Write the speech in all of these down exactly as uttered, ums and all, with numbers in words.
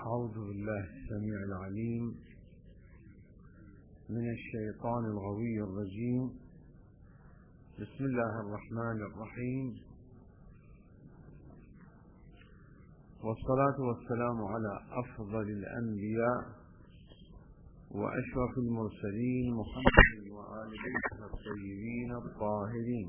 أعوذ بالله السميع العليم من الشيطان الغوي الرجيم. بسم الله الرحمن الرحيم، والصلاة والسلام على أفضل الأنبياء وأشرف المرسلين محمد وآله الطيبين الطاهرين.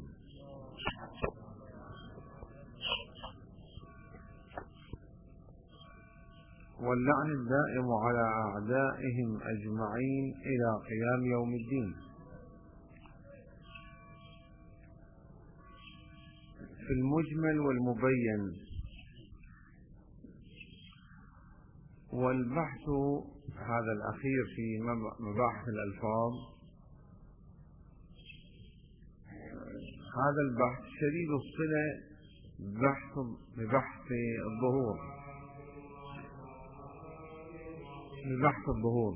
واللعن الدائم على أعدائهم أجمعين إلى قيام يوم الدين. في المجمل والمبين، والبحث هذا الأخير في مباحث الألفاظ، هذا البحث شديد الصلة بحث ببحث الظهور ببحث الظهور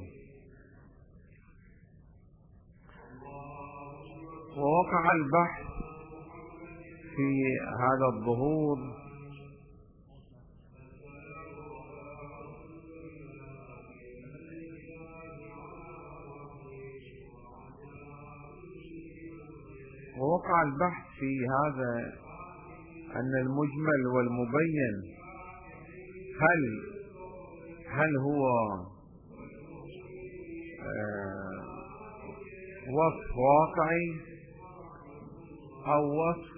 ووقع البحث في هذا الظهور ووقع البحث في هذا أن المجمل والمبين هل هل هو آه وصف واقعي أو وصف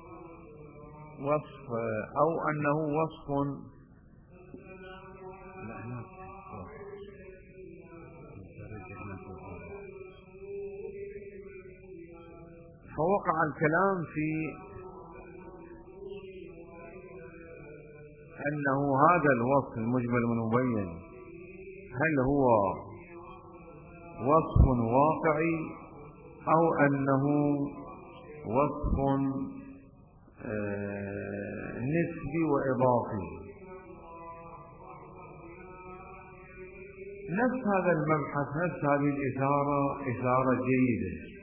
وصف أو أنه وصف فوقع الكلام في أنه هذا الوصف المجمل والمبين هل هو وصف واقعي أو أنه وصف آه نسبي وإضافي. نفس هذا المبحث، نفس هذه الإثارة إثارة جيدة،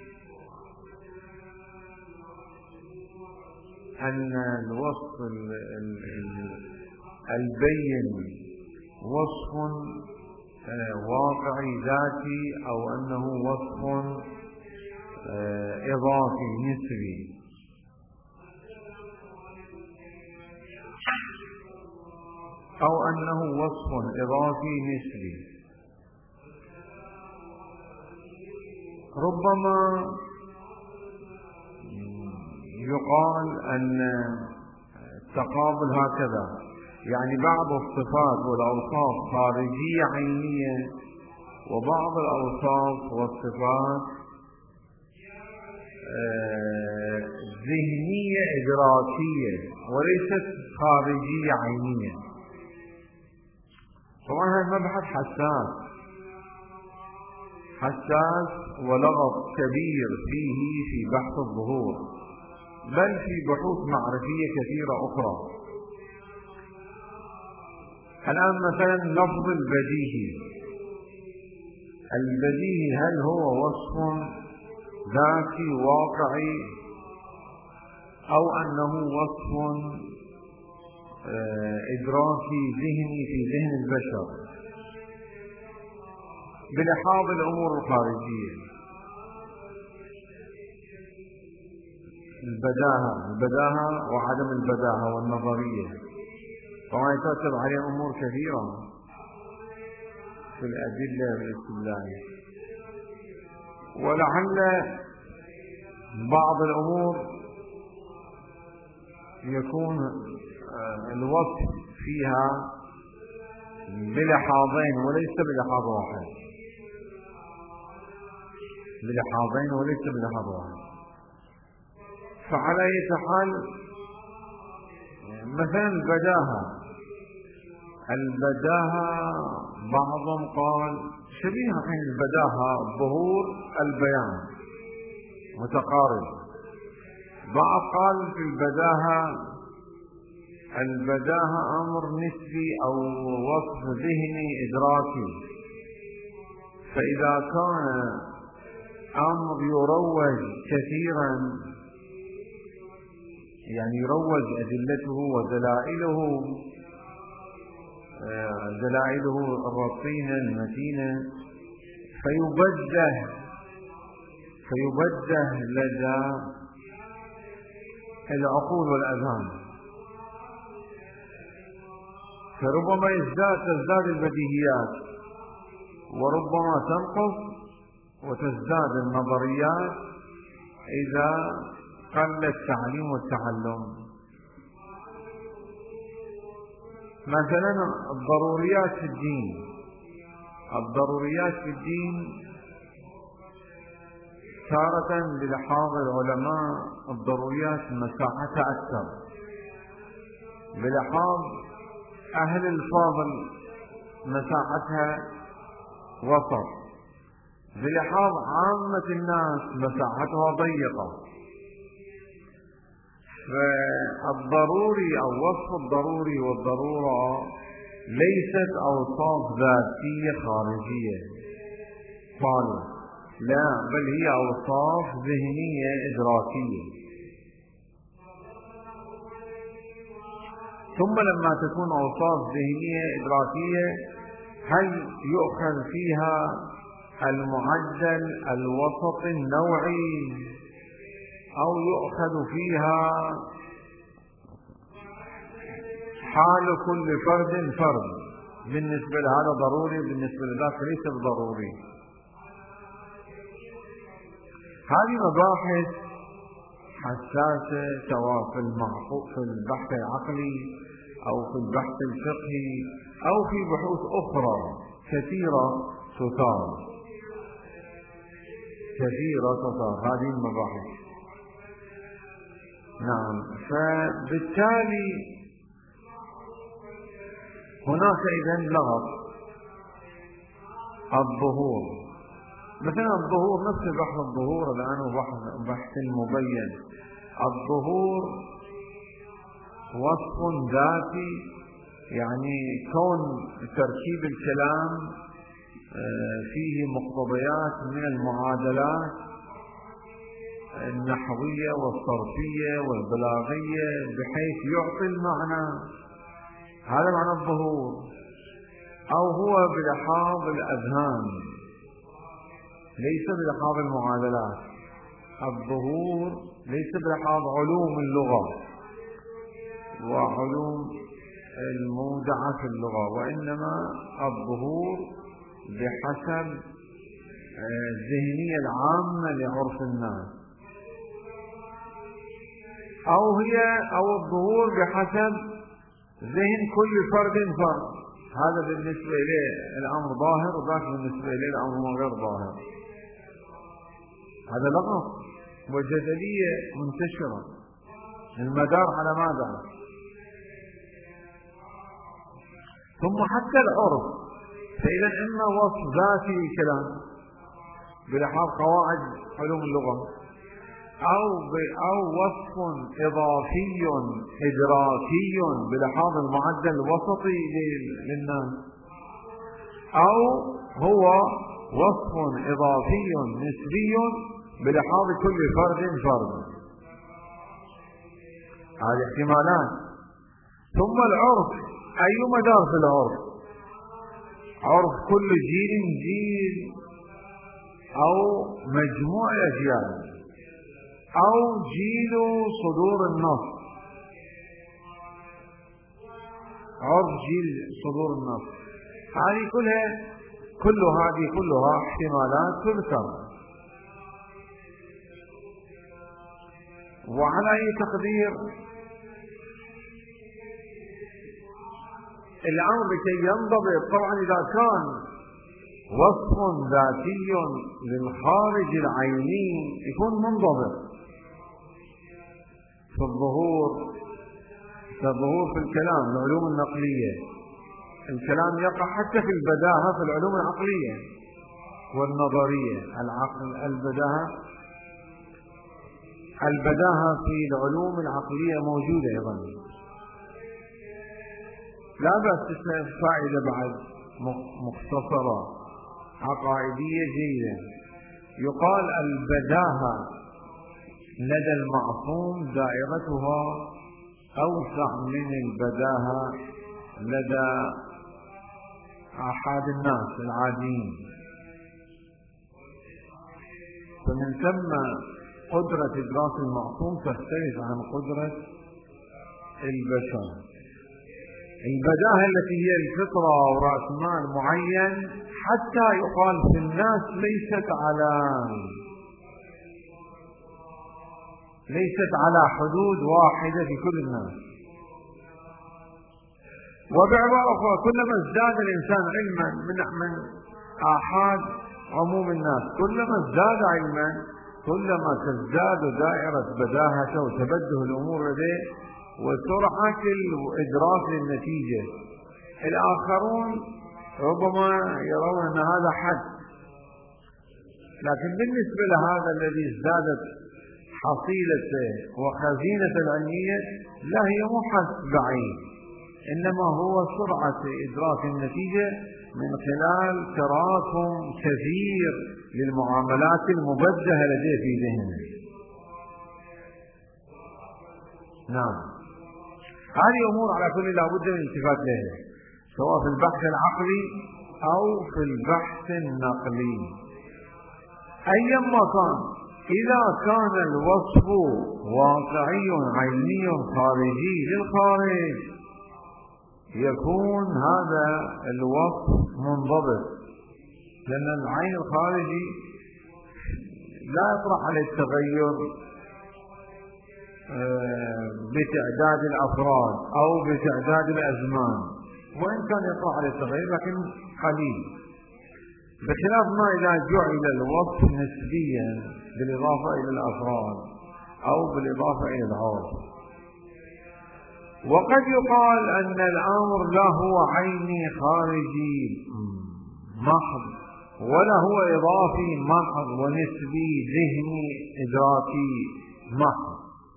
أن الوصف البين وصف واقعي ذاتي أو أنه وصف إضافي نسبي. أو أنه وصف إضافي نسبي. ربما يقال أن التقابل هكذا، يعني بعض الصفات والأوصاف خارجية عينية، وبعض الأوصاف والصفات ذهنية إدراكية وليست خارجية عينية. طبعا هذا المبحث حساس حساس ولغط كبير فيه في بحث الظهور، بل في بحوث معرفية كثيرة أخرى. الآن مثلا لفظ البديهي، البديهي هل هو وصف ذاتي واقعي أو أنه وصف إدراكي ذهني في ذهن البشر بلحاظ الأمور الخارجية؟ البداهة البداهة وعدم البداهة والنظرية طبعا يترتب عليه أمور كثيرة في الأدلة والاستدلال، ولعل بعض الأمور يكون الوصف فيها بلحاظين وليس بلحاظ واحد بلحاظين وليس بلحاظ واحد. فعلى أي حال مثلا البداهة البداهة بعضهم قال شبيهة بين البداهة ظهور البيان متقارب. بعض قال في البداهة البداهة أمر نسبي أو وصف ذهني إدراكي، فإذا كان أمر يروج كثيرا، يعني يروج أدلته ودلائله دلائله الرصينة المتينة، فيبده فيبده لدى العقول والأذهان، فربما يزداد تزداد البديهيات، وربما تنقص وتزداد النظريات إذا قل التعليم والتعلم. مثلا الضروريات في الدين، الضروريات في الدين تارة بلحاظ العلماء الضروريات مساحتها أكثر، بلحاظ أهل الفاضل مساحتها وسط، بلحاظ عامة الناس مساحتها ضيقة. فالضروري أو وصف الضروري والضرورة ليست أوصاف ذاتية خارجية خالص، لا، بل هي أوصاف ذهنية إدراكية. ثم لما تكون أوصاف ذهنية إدراكية، هل يؤخذ فيها المعدل الوسط النوعي أو يؤخذ فيها حال كل فرد فرد؟ بالنسبة لهذا ضروري، بالنسبة لذاك ليس بضروري. هذه مباحث حساسة، سواء في المعقول في البحث العقلي أو في البحث الفقهي أو في بحوث أخرى كثيرة تثار كثيرة تثار هذه المباحث. نعم، فبالتالي هناك إذن لغط الظهور. مثلا الظهور نفس بحث الظهور الآن بحث بحث مبين. الظهور وصف ذاتي، يعني كون تركيب الكلام فيه مقتضيات من المعادلات النحوية والصرفية والبلاغية بحيث يعطي المعنى، هذا معنى الظهور. أو هو بلحاظ الأذهان ليس بلحاظ المعادلات. الظهور ليس بلحاظ علوم اللغة وعلوم المودعة في اللغة، وإنما الظهور بحسب الذهنية العامة لعرف الناس، أو هي أو الظهور بحسب ذهن كل فرد فرد. هذا بالنسبة إليه الأمر ظاهر، وذاك بالنسبة إليه الأمر غير ظاهر. هذا لغط وجدلية منتشرة، المدار على ماذا؟ ثم حتى العرف، فإذا إما وصف ذاتي للكلام بلحاظ قواعد علوم اللغة، أو أو وصف إضافي إدراكي بلحاظ المعدل الوسطي للناس، أو هو وصف إضافي نسبي بلحاظ كل فرد فرد. هذه احتمالات. ثم العرف، أي مدار في العرف؟ عرف كل جيل جيل، أو مجموع أجيال، أو جيل صدور النص. عرف جيل صدور النص، هذه كلها كل هذه كلها احتمالات تذكر. وعلى أي تقدير الأمر لكي ينضبط، طبعا إذا كان وصف ذاتي للخارج العيني يكون منضبط. في الظهور كالظهور في الكلام العلوم النقلية، الكلام يقع حتى في البداهة في العلوم العقلية والنظرية. العقل البداهة البداهة في العلوم العقلية موجودة أيضا. لا بأس فائدة بعد مختصرة عقائدية جيدة. يقال البداهة لدى المعصوم دائرتها أوسع من البداهة لدى آحاد الناس العاديين. فمن ثم قدرة إدراك المعصوم تختلف عن قدرة البشر. البداهة التي هي الفطرة ورأس مال معين حتى يقال في الناس ليست على ليست على حدود واحدة في كل الناس. وبعبارة أخرى كلما ازداد الإنسان علما من من آحاد عموم الناس، كلما ازداد علما كلما تزداد دائرة بداهته وتبده الأمور لديه وسرعة الإدراك للنتيجة. الآخرون ربما يرون أن هذا حد، لكن بالنسبة لهذا الذي ازدادت حصيلته وخزينة العلمية لا، هي مو حد بعيد، إنما هو سرعة إدراك النتيجة من خلال تراكم كثير للمعاملات المبدهة لديه في ذهنه. نعم، هذه أمور على كل لا بد من الالتفات لها، سواء في البحث العقلي أو في البحث النقلي. أيما كان، إذا كان الوصف واقعي علمي خارجي للخارج يكون هذا الوصف منضبط، لأن العين الخارجي لا يطرح عليه التغير بتعداد الأفراد أو بتعداد الأزمان، وإن كان يطرح عليه التغير لكن قليل، بخلاف ما إذا جعل الوصف نسبيا بالإضافة إلى الأفراد أو بالإضافة إلى العرف. وقد يقال أن الأمر لا هو عيني خارجي محض ولا هو إضافي محض ونسبي ذهني إدراكي محض،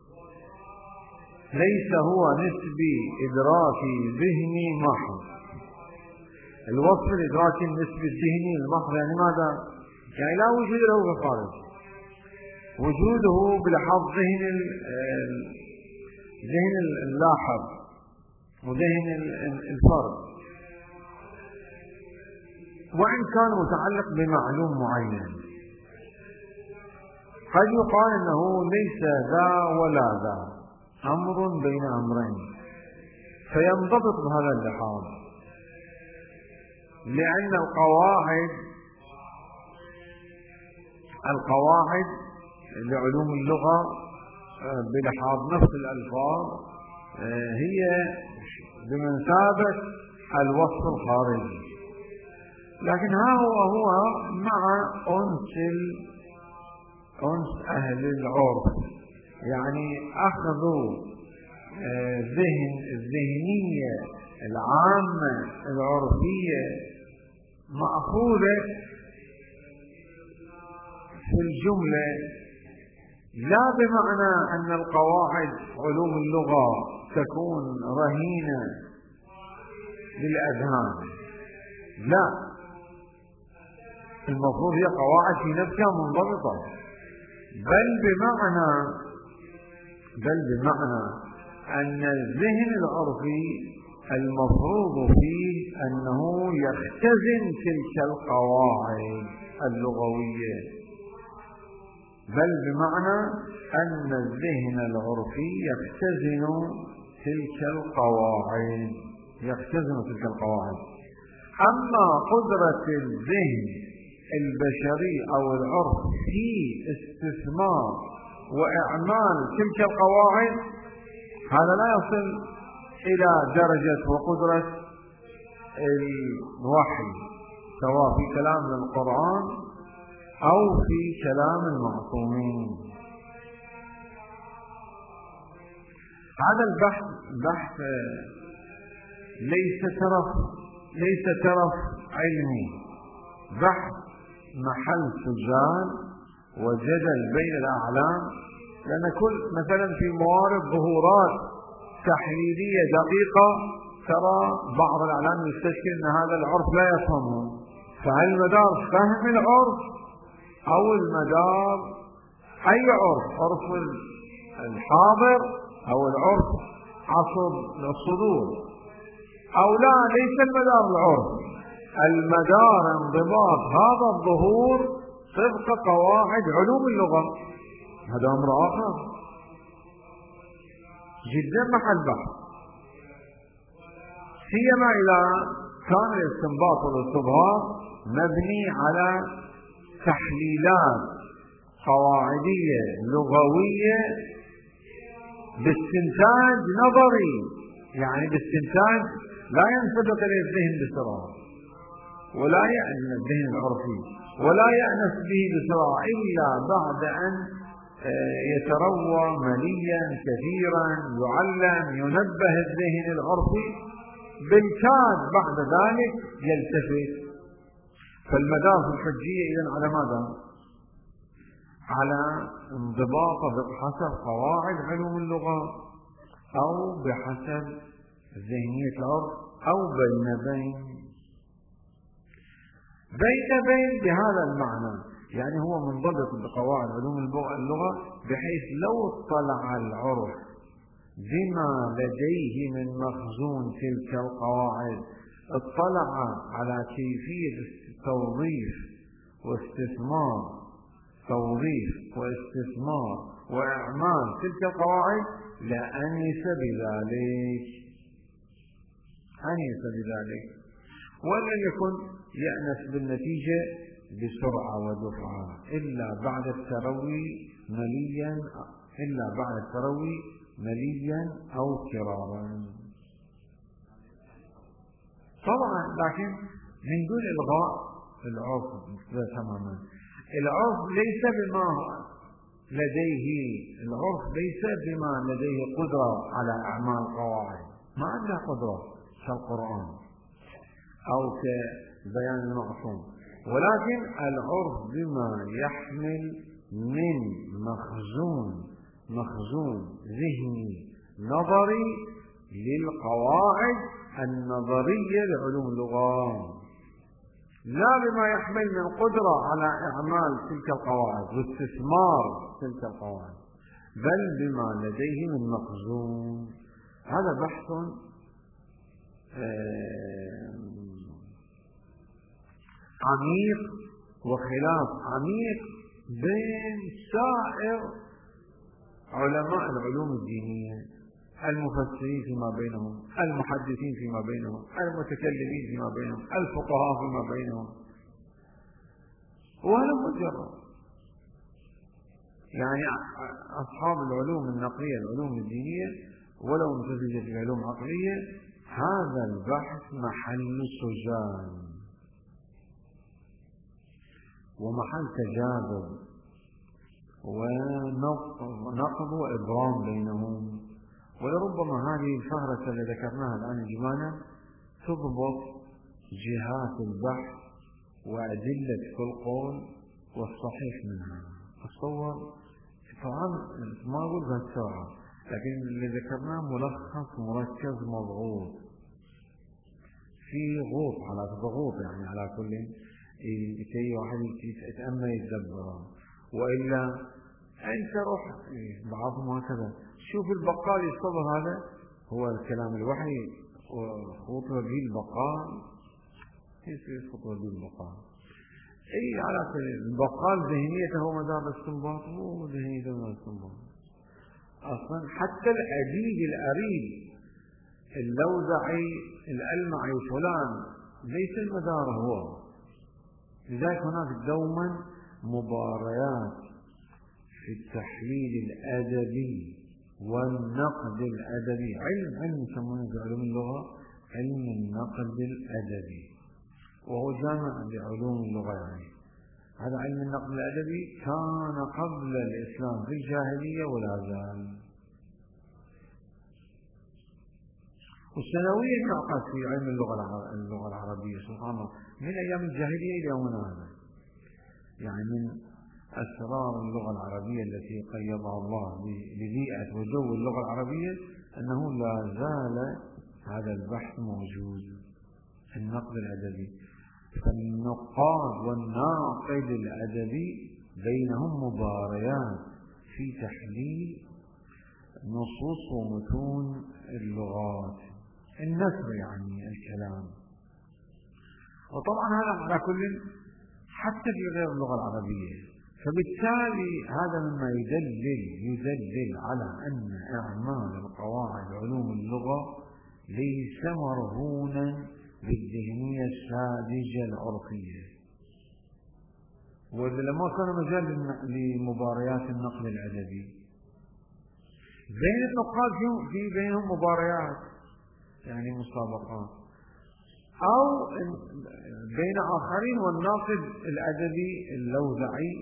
ليس هو نسبي إدراكي ذهني محض. الوصف الإدراكي النسبي الذهني المحض يعني ماذا؟ يعني لا وجود له في الخارج، وجوده بلحاظ ذهن ذهن اللاحظ وذهن الفرد، وإن كان متعلق بمعلوم معين. قد يقال أنه ليس ذا ولا ذا، أمر بين أمرين، فينضبط بهذا اللحاظ، لأن القواعد القواعد لعلوم اللغة بلحاظ نفس الألفاظ هي بمثابة الوصف الخارجي، لكن ها هو هو مع أنس أنس أهل العرف، يعني أخذوا ذهن الذهنية العامة العرفية مأخوذة في الجملة، لا بمعنى أن القواعد علوم اللغة تكون رهينة للأذهان، لا، المفروض هي قواعد في نفسها منضبطة، بل بمعنى بل بمعنى أن الذهن العرفي المفروض فيه أنه يختزن تلك القواعد اللغوية، بل بمعنى أن الذهن العرفي يختزن تلك القواعد يختزن تلك القواعد أما قدرة الذهن البشري أو العرف في استثمار وإعمال تلك القواعد هذا لا يصل إلى درجة وقدرة الوحي، سواء في كلام القرآن أو في كلام المعصومين. هذا البحث بحث ليس ترف ليس ترف علمي، بحث محل سجال وجدل بين الأعلام، لأن كل مثلا في موارد ظهورات تحليلية دقيقة ترى بعض الأعلام يستشكل أن هذا العرف لا يفهمه، فهل مدار فهم العرف أو المدار أي عرف، عرف الحاضر أو العرف عصر الصدور، أو لا ليس المدار العرف، المدار انضباط هذا الظهور طبق قواعد علوم اللغة، هذا أمر آخر جدا محل بحث، سيما إذا كان الاستنباط والاستظهار مبني على تحليلات قواعدية لغوية باستنتاج نظري، يعني باستنتاج لا ينسبق إليه الذهن بسرعة ولا يأنس الذهن العرفي ولا يأنس به بسرعة إلا بعد أن يتروى مليا كثيرا، يعلم ينبه الذهن العرفي، بالكاد بعد ذلك يلتفت. فالمدار في الحجية إذن على ماذا؟ على انضباط بحسب قواعد علوم اللغة أو بحسب ذهنية العرف أو بين بين بين بين بهذا المعنى، يعني هو منضبط بقواعد علوم اللغة بحيث لو اطلع العرف بما لديه من مخزون تلك القواعد اطلع على كيفية توظيف واستثمار توظيف واستثمار وإعمال تلك القواعد لأنس بذلك أنس بذلك ولن يكن يأنس بالنتيجة بسرعة ودفعة إلا بعد التروي مليا إلا بعد التروي مليا أو كرارا. طبعا لكن من دون إلغاء العرف تماما. العرف ليس بما لديه العرف ليس بما لديه قدرة على أعمال قواعد، ما عنده قدرة كالقرآن أو كبيان المعصوم، ولكن العرف بما يحمل من مخزون مخزون ذهني نظري للقواعد النظرية لعلوم اللغة، لا بما يحمل من قدرة على إعمال تلك القواعد واستثمار تلك القواعد، بل بما لديه من مخزون. هذا بحث عميق وخلاف عميق بين سائر علماء العلوم الدينية، المفسرين فيما بينهم، المحدثين فيما بينهم، المتكلمين فيما بينهم، الفقهاء فيما بينهم، وهذا مجرد يعني أصحاب العلوم النقلية العلوم الدينية ولو امتزجت العلوم العقلية هذا البحث محل سجان ومحل تجاذب ونقض وإبرام بينهم. ولربما هذه الفهرسة اللي ذكرناها الآن إجمالا تضبط جهات البحث وأدلة كل قول والصحيح منها. أتصور طبعا ما أقول بهالسرعة، لكن اللي ذكرناه ملخص مركز مضغوط في غوط على ضغوط يعني على كل كي واحد يتأمل يتدبر، وإلا أنت روح بعضهم هكذا شوف البقال يصبر، هذا هو الكلام الوحي وخطوة به البقال كيف خطوة به البقال أي على البقال ذهنيته مدار الاستنباط مو ذهنيته مدار الاستنباط أصلا. حتى الأديب الأريد اللوزعي الألمعي فلان ليس المدار هو، لذلك هناك دوما مباريات في التحليل الأدبي والنقد الأدبي. علم علم يسمونه في علوم اللغة علم النقد الأدبي، وهو جامع لعلوم اللغة. يعني هذا علم النقد الأدبي كان قبل الإسلام في الجاهلية ولا زال، والسنوية تعقد في علم اللغة العربية سبحان الله من أيام الجاهلية إلى يومنا هذا. يعني من أسرار اللغة العربية التي قيضها الله لبيئة وجو اللغة العربية أنه لا زال هذا البحث موجود في النقد الأدبي. فالنقاد والناقد الأدبي بينهم مباريات في تحليل نصوص ومتون اللغات، النثر يعني الكلام. وطبعا هذا على كل حتى في غير اللغة العربية. فبالتالي هذا مما يدلل يدلل على أن إعمال القواعد علوم اللغة ليس مرهونا بالذهنية الساذجة العرفية. وإذا لما كان مجال لمباريات النقل الأدبي بين النقاد في بينهم مباريات يعني مسابقات، أو بين آخرين، والناقد الأدبي اللوذعي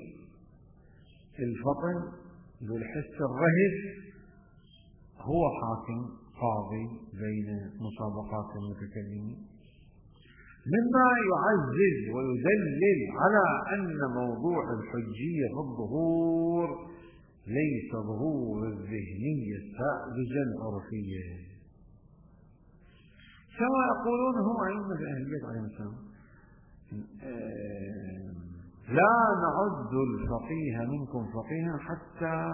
الفطن ذو الحس الرهف هو حاكم قاضي بين مسابقات المتكلمين، مما يعزز ويدلل على أن موضوع الحجية في الظهور ليس ظهور الذهنية الساذجة العرفية كما يقولون هم أئمة أهل البيت عليهم السلام. لا نعد الفقيه منكم فقيها حتى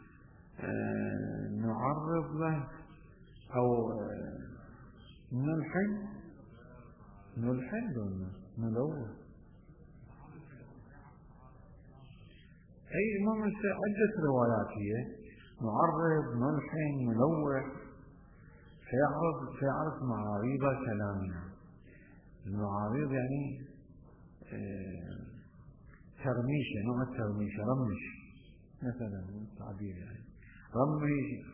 نعرض له أو نلحن نلحن نلوه. أي إمام عدة روايات هي نعرض نلحن نلوح فيعرض فيعرف معاريض كلامنا. المعاريض يعني ترميشة، نوع الترميشة، رمش مثلا تعبير يعني رمش،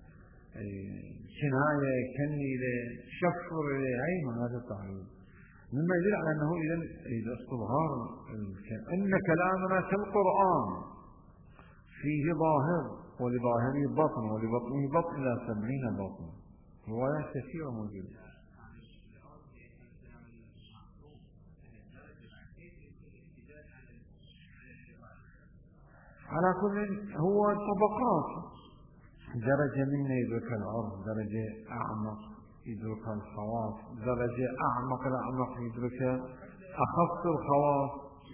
كناية، كنيلة، شفر، أي معنى التعبير، مما يدل على أنه إذا استظهار أن كلامنا كالقرآن فيه ظاهر ولظاهره بطن ولبطنه بطن إلى سبعين بطن. روايات كثيرة موجودة. على كل هو طبقات، درجة منه يدرك العرف، درجة أعمق يدرك الخواص، درجة أعمق الأعمق يدرك أخص الخواص،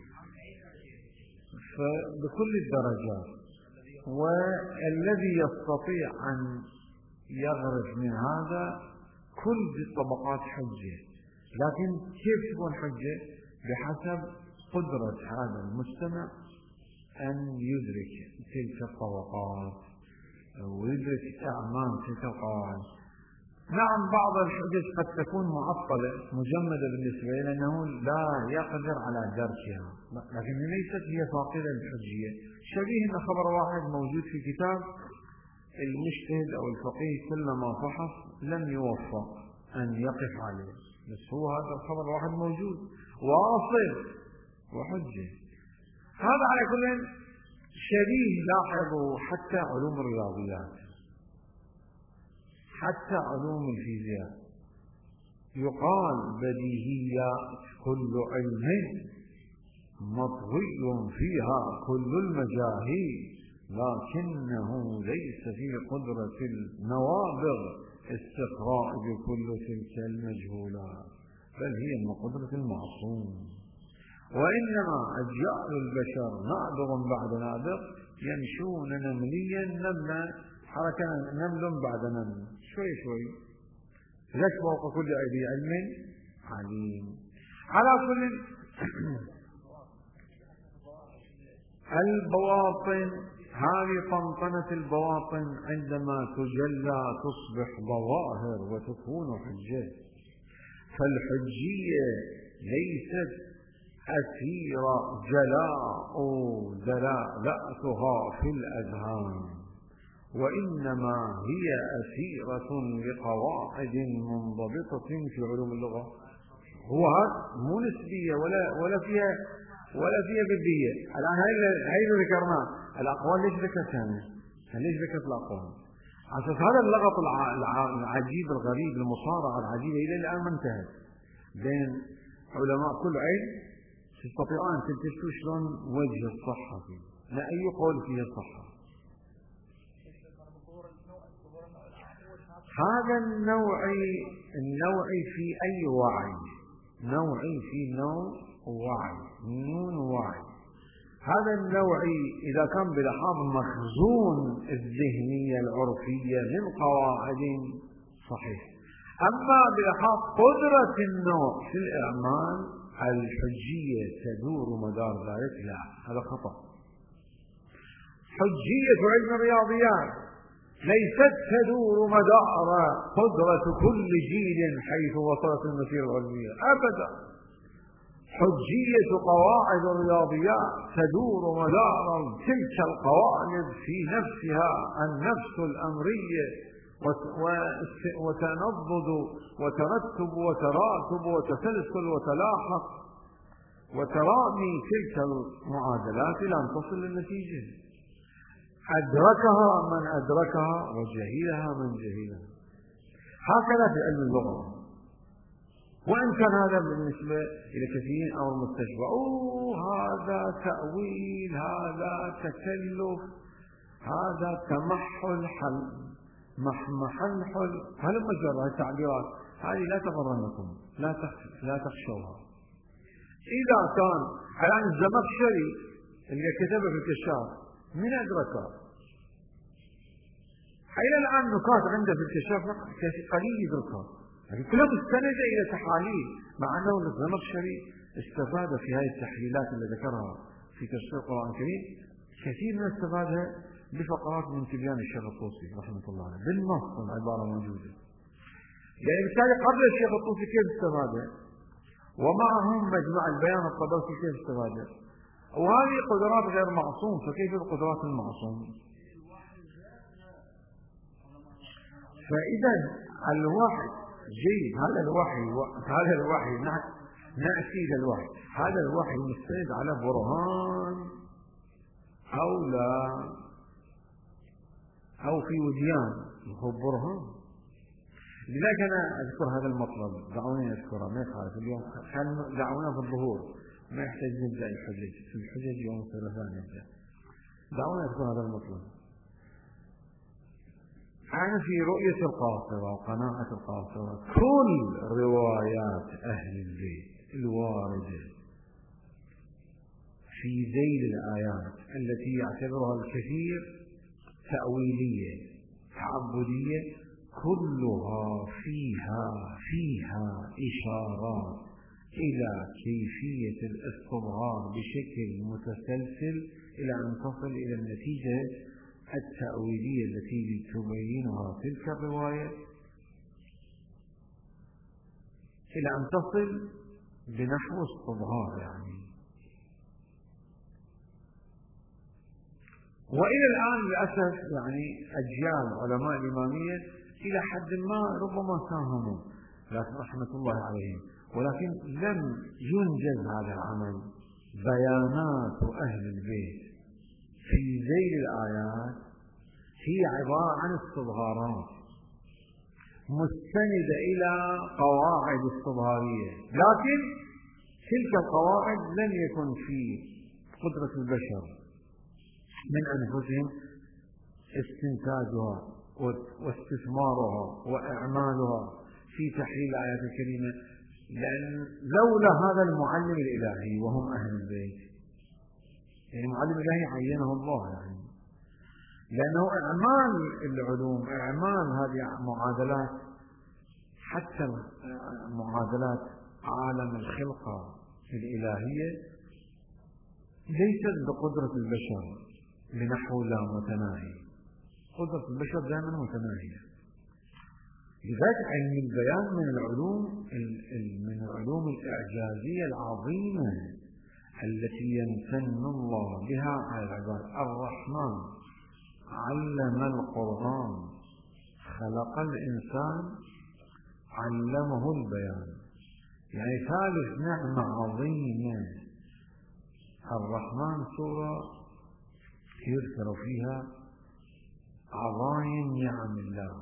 فبكل الدرجات. والذي يستطيع أن يغرف من هذا كل الطبقات حجة، لكن كيف تكون حجة؟ بحسب قدرة هذا المستمع أن يدرك تلك الطبقات ويدرك أعمال تلك القواعد. نعم بعض الحجج قد تكون معطلة مجمدة بالنسبة إليه لأنه لا يقدر على دركها، لكن ليست هي فاقدة للحجية. شبيه أن خبر واحد موجود في كتاب المجتهد أو الفقيه كلما فحص لم يوفق أن يقف عليه، بس هو هذا الخبر واحد موجود واصل وحجة. هذا على كل شبيه. لاحظوا حتى علوم الرياضيات، حتى علوم الفيزياء يقال بديهيات كل علم مطوي فيها كل المجاهي، لكنه ليس في قدرة النوابغ استقراء بكل تلك المجهولات، بل هي من قدرة المعصوم. وإنما أجيال البشر نابغ بعد نابغ يمشون نمليا نملا حركة نمل بعد نمل شوي شوي، ليش فوق كل أيدي علم عليم. على كل البواطن، هذه طنطنة البواطن عندما تجلى تصبح ظواهر وتكون حجة. فالحجية ليست أسير جلاء دلالتها في الأذهان، وإنما هي أسيرة لقواعد منضبطة في علوم اللغة. هو هذا مو نسبية ولا ولا فيها ولا فيها بدية. الآن هاي اللي ذكرناه الأقوال ليش ذكرتها؟ ليش ذكرت الأقوال؟ عشان هذا اللغط العجيب الغريب المصارعة العجيبة إلى الآن ما انتهت بين علماء كل علم تستطيعون أن تكتشفوا شلون وجه الصحة فيه، لا أي قول فيه الصحة. هذا النوعي النوعي في أي وعي، نوعي في نوع وعي، نون وعي. هذا النوعي إذا كان بلحاظ مخزون الذهنية العرفية من قواعد صحيح، أما بلحاظ قدرة النوع في الإعمال الحجية تدور مدار ذلك، لا، هذا خطأ. حجية علم الرياضيات ليست تدور مدار قدرة كل جيل حيث وصلت المسيرة العلمية أبدا. حجية قواعد الرياضيات تدور مدار تلك القواعد في نفسها، النفس الأمرية، وتنضد وترتب وتراكب وتسلسل وتلاحق وترامي تلك المعادلات إلى أن تصل للنتيجة. أدركها من أدركها وجهلها من جهلها. هكذا في علم اللغة. وإن كان هذا بالنسبة إلى كثيرين أو المستشفى، أوه هذا تأويل، هذا تكلف، هذا تمحل، حل محل حل، هل مجرد التعبيرات هذه لا تغرنكم، لا لا تخشوها. إذا كان الآن الزمخشري اللي كتبه في الكشاف من أدركه؟ إلى الآن نقاط عنده في الكشاف قليل يدركها، لكن كلها مستندة إلى تحاليل، مع أنه الزمخشري استفاد في هذه التحليلات اللي ذكرها في تفسير القرآن الكريم كثير من استفادها بفقرات من تبيان الشيخ الطوسي رحمه الله عليه بالنص، العبارة موجودة. يعني بالتالي قبل الشيخ الطوسي كيف استفادها، ومعهم مجمع البيان الطبرسي كيف استفادها، وهذه قدرات غير معصوم، فكيف القدرات المعصوم؟ فإذا الوحي جيد، هذا الوحي هذا الوحي نأتي إلى الوحي، هذا الوحي مستند على برهان أو لا، أو في وديان هو برهان. لذلك أنا أذكر هذا المطلب، دعوني أذكره ما يخالف اليوم، دعونا في الظهور ما يحتاج نبدأ الحجج، في الحجج يوم الثلاثاء نبدأ. دعوني أذكر هذا المطلب. أنا في رؤية القاصرة وقناعة القاصرة كل روايات أهل البيت الواردة في ذيل الآيات التي يعتبرها الكثير تأويلية تعبدية كلها فيها فيها إشارات إلى كيفية الاستظهار بشكل متسلسل إلى أن تصل إلى النتيجة التأويلية التي تبينها تلك الرواية، إلى أن تصل بنحو استظهار يعني. وإلى الآن للأسف يعني أجيال علماء الإمامية إلى حد ما ربما ساهموا لكن رحمة الله عليهم، ولكن لم ينجز هذا العمل. بيانات أهل البيت في ذيل الآيات هي عبارة عن استظهارات مستندة إلى قواعد استظهارية، لكن تلك القواعد لم يكن في قدرة البشر من أنفسهم استنتاجها واستثمارها وإعمالها في تحليل الآيات الكريمة، لأن لولا هذا المعلم الإلهي وهم أهل البيت، يعني معلم إلهي عينه الله يعني، لأنه إعمال العلوم، إعمال هذه معادلات، حتى معادلات عالم الخلقة الإلهية ليست بقدرة البشر بنحو لا متناهي، قدرة البشر دائما متناهية. لذلك علم البيان من العلوم من العلوم الإعجازية العظيمة التي يمتن الله بها على العباد. الرحمن علم القرآن، خلق الإنسان، علمه البيان، يعني ثالث نعمة عظيمة. الرحمن سورة يذكر فيها عظائم نعم الله،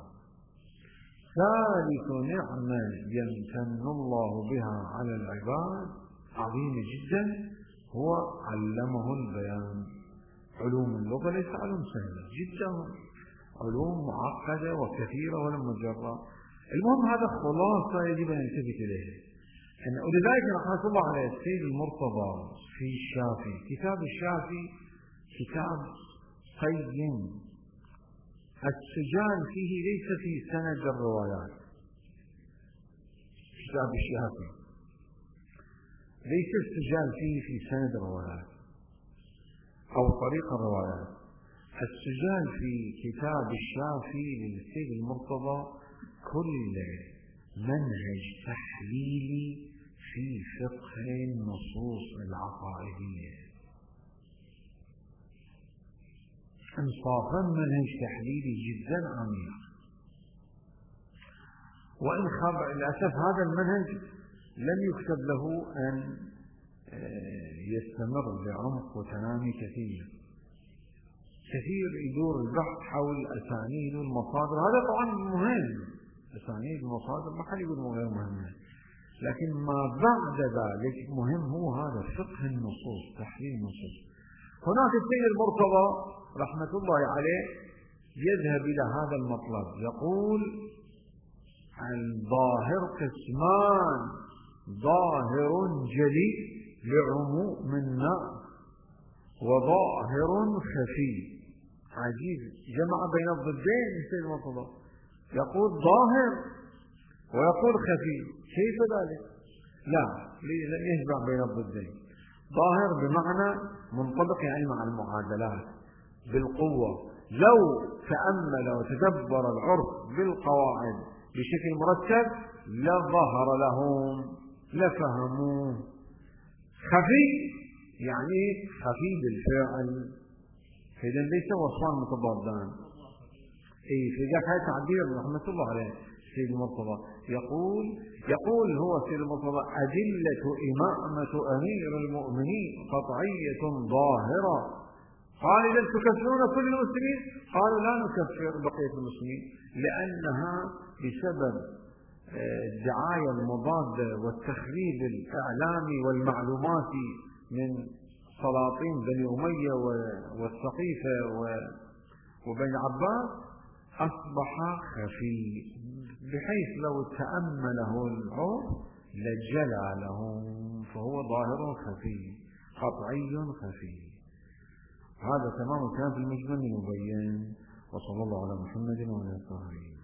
ثالث نعمة يمتن الله بها على العباد عظيمة جدا هو علمه البيان. علوم اللغة ليس علوم سهلة جدا، علوم معقدة وكثيرة ولم مجرة. المهم هذا خلاصة يجب أن نلتفت إليه. ولذلك رحمة الله على السيد المرتضى في الشافي، كتاب الشافي كتاب قيم، السجال فيه ليس في سند الروايات. كتاب الشافي ليس السجال فيه في سند الروايات أو طريق الروايات. السجال في كتاب الشافي للسيد المرتضى كل منهج تحليلي في فقه النصوص العقائدية، انصافا منهج تحليلي جدا عميق. وإن خاب للأسف هذا المنهج لم يكتب له أن يستمر بعمق وتنامي كثير كثير يدور البحث حول الأسانيد والمصادر. هذا طبعا مهم، أسانيد المصادر ما حد يقول غير مهمة، لكن ما بعد ذلك مهم هو هذا فقه النصوص، تحليل النصوص. هناك السيد المرتضى رحمة الله عليه يذهب إلى هذا المطلب، يقول الظاهر قسمان: ظاهر جلي لعموم الناس، وظاهر خفي. عجيب، جمع بين الضدين السيد المرتضى، يقول ظاهر ويقول خفي. كيف ذلك؟ لا، لم يجمع بين الضدين. ظاهر بمعنى منطبق، يعني مع المعادلات بالقوة. لو تأمل وتدبر العرف بالقواعد بشكل مرتب لظهر لهم لفهموه. خفي يعني خفي بالفعل، فإذا ليس وصفان متضادان. اي في ذاك هذا تعبير رحمة الله عليه سيد المرتضى، يقول يقول هو سيد المرتضى: أدلة إمامة أمير المؤمنين قطعية ظاهرة. قال: إذا تكفرون كل المسلمين؟ قالوا: لا نكفر بقية المسلمين، لأنها بسبب الدعاية المضادة والتخريب الإعلامي والمعلوماتي من سلاطين بني أمية والسقيفة وبني عباس أصبح خفي، بحيث لو تأمله العرف لجلى له، فهو ظاهر خفي قطعي خفي. هذا تمام الكلام في المجمل المبين. وصلى الله على محمد وعلى آله.